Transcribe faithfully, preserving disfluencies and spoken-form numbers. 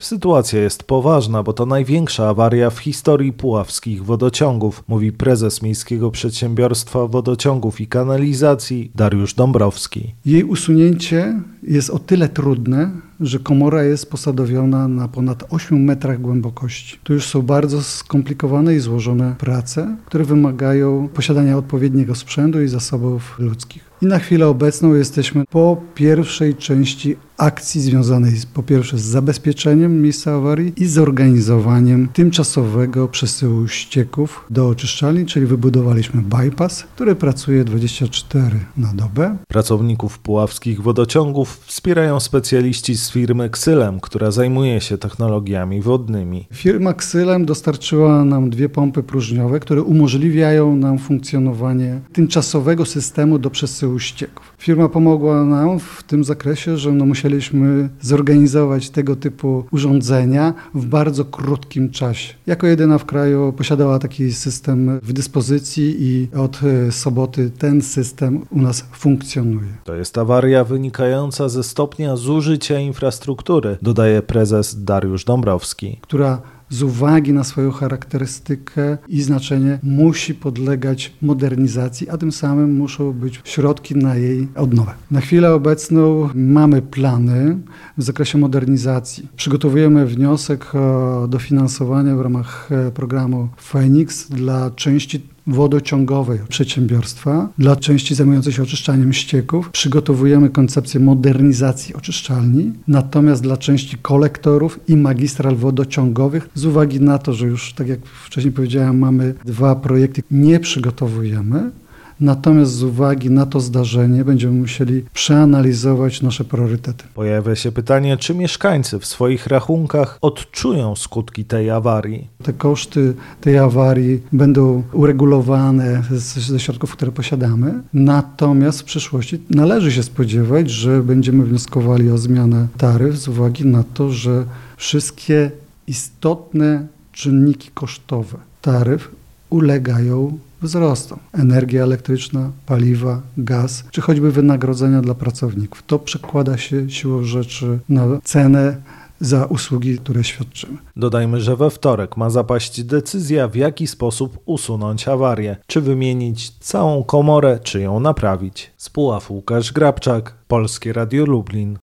Sytuacja jest poważna, bo to największa awaria w historii puławskich wodociągów, mówi prezes Miejskiego Przedsiębiorstwa Wodociągów i Kanalizacji Dariusz Dąbrowski. Jej usunięcie jest o tyle trudne, że komora jest posadowiona na ponad ośmiu metrach głębokości. To już są bardzo skomplikowane i złożone prace, które wymagają posiadania odpowiedniego sprzętu i zasobów ludzkich. I na chwilę obecną jesteśmy po pierwszej części akcji związanej z, po pierwsze z zabezpieczeniem miejsca awarii i zorganizowaniem tymczasowego przesyłu ścieków do oczyszczalni, czyli wybudowaliśmy bypass, który pracuje dwadzieścia cztery na dobę. Pracowników puławskich wodociągów wspierają specjaliści z firmy Xylem, która zajmuje się technologiami wodnymi. Firma Xylem dostarczyła nam dwie pompy próżniowe, które umożliwiają nam funkcjonowanie tymczasowego systemu do przesyłu ścieków. Firma pomogła nam w tym zakresie, że no musieliśmy zorganizować tego typu urządzenia w bardzo krótkim czasie. Jako jedyna w kraju posiadała taki system w dyspozycji i od soboty ten system u nas funkcjonuje. To jest awaria wynikająca ze stopnia zużycia infrastruktury, dodaje prezes Dariusz Dąbrowski, która z uwagi na swoją charakterystykę i znaczenie musi podlegać modernizacji, a tym samym muszą być środki na jej odnowę. Na chwilę obecną mamy plany w zakresie modernizacji. Przygotowujemy wniosek o dofinansowanie w ramach programu Feniks dla części wodociągowej przedsiębiorstwa, dla części zajmującej się oczyszczaniem ścieków. Przygotowujemy koncepcję modernizacji oczyszczalni, natomiast dla części kolektorów i magistral wodociągowych, z uwagi na to, że już, tak jak wcześniej powiedziałem, mamy dwa projekty, nie przygotowujemy. Natomiast z uwagi na to zdarzenie będziemy musieli przeanalizować nasze priorytety. Pojawia się pytanie, czy mieszkańcy w swoich rachunkach odczują skutki tej awarii? Te koszty tej awarii będą uregulowane ze środków, które posiadamy. Natomiast w przyszłości należy się spodziewać, że będziemy wnioskowali o zmianę taryf z uwagi na to, że wszystkie istotne czynniki kosztowe taryf ulegają wzrostom. Energia elektryczna, paliwa, gaz, czy choćby wynagrodzenia dla pracowników. To przekłada się siłą rzeczy na cenę za usługi, które świadczymy. Dodajmy, że we wtorek ma zapaść decyzja, w jaki sposób usunąć awarię. Czy wymienić całą komorę, czy ją naprawić. Z Puław Łukasz Grabczak, Polskie Radio Lublin.